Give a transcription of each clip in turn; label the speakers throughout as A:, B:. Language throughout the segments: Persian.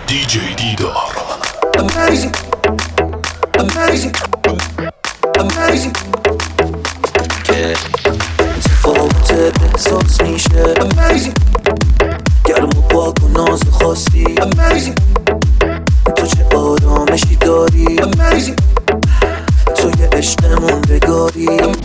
A: DJ Didar.
B: Amazing, amazing, amazing. که اتفاقات احساس میشه. Amazing, گرم و پاک و ناز خواستی. Amazing, تو چه آرامشی داری. Amazing, تو یه عشقمون بگاری.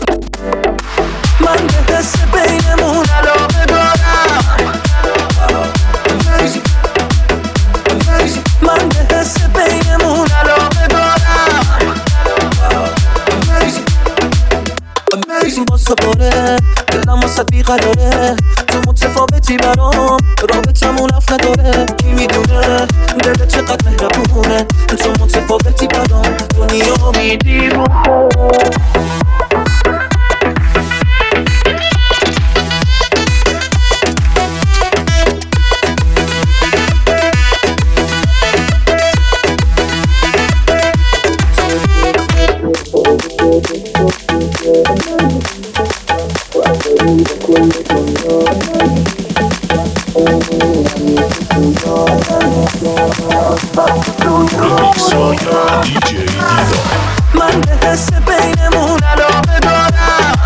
B: من به حس بینمون علاقه دارم. Amazing, amazing. من به حس بینمون علاقه دارم. Amazing, amazing. با سپاره دلم واسه بیقراره. تو متفاوتی برام رابطمون اف نداره. کی میدونه دلت چقدر مهربونه. تو متفاوتی برام دنیا میدیمونه. من به حس بینمون علاقه دارم.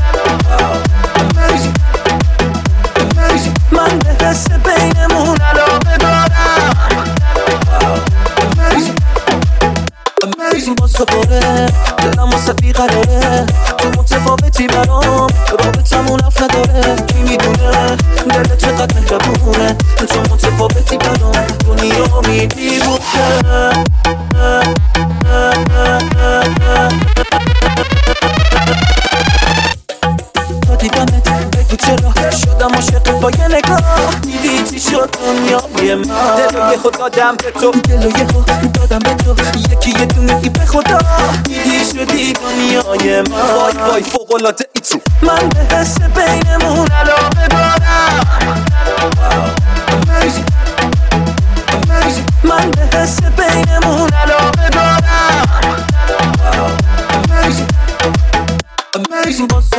B: من به حس بینمون علاقه دارم. با سپاره دلم واسه بیقراره. تو متفاوتی برام رابطمون اف نداره. کی میدونه دلت چقدر مهربونه. تو متفاوتی برام دنیا میدیمونه. تا دیدمت بگو چرا شدم عاشق با یه نگاه. دیدی چی شد دنیای من. دلو یه خود دادم به تو. دلو یه خود دادم به تو. یکی یه دونه ای به خدا. دیدی شدی دنیای من. وای وای فوق‌العاده ای تو. من به حس بینمون علاقه دارم. من به حس بینمون علاقه دارم.